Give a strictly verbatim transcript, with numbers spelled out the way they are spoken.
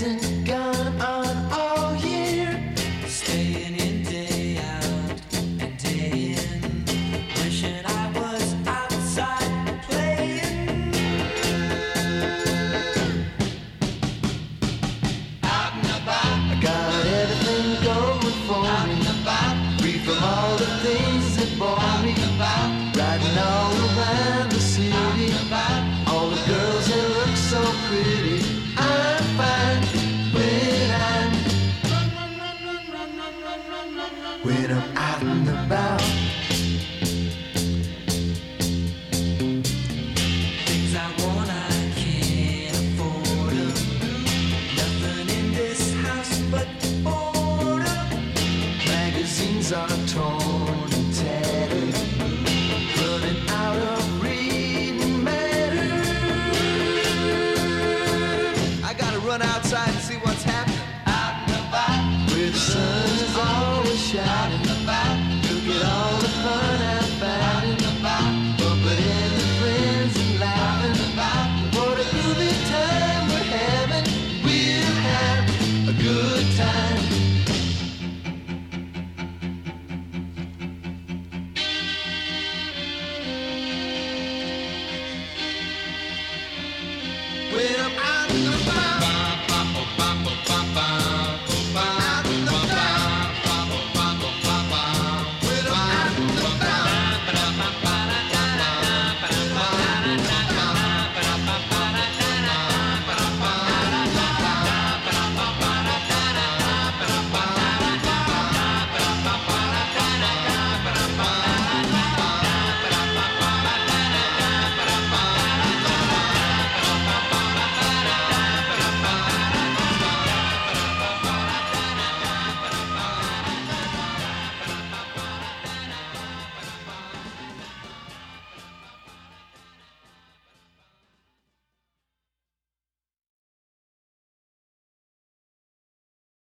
hasn't gone on all year. Staying in day out and day in, wishing I was outside playing. Out and about, I got everything going for out me. And about, free from all the things that bore out me. And about, riding all around the city. Out and about, all the girls that look so pretty. I'm fine when I'm when I'm out and about. Things I want I can't afford 'em. Nothing in this house but boredom. Magazines are torn and tattered, running out of reading matter. I gotta run outside and see what's happening. Out and about, where the sun is always shining.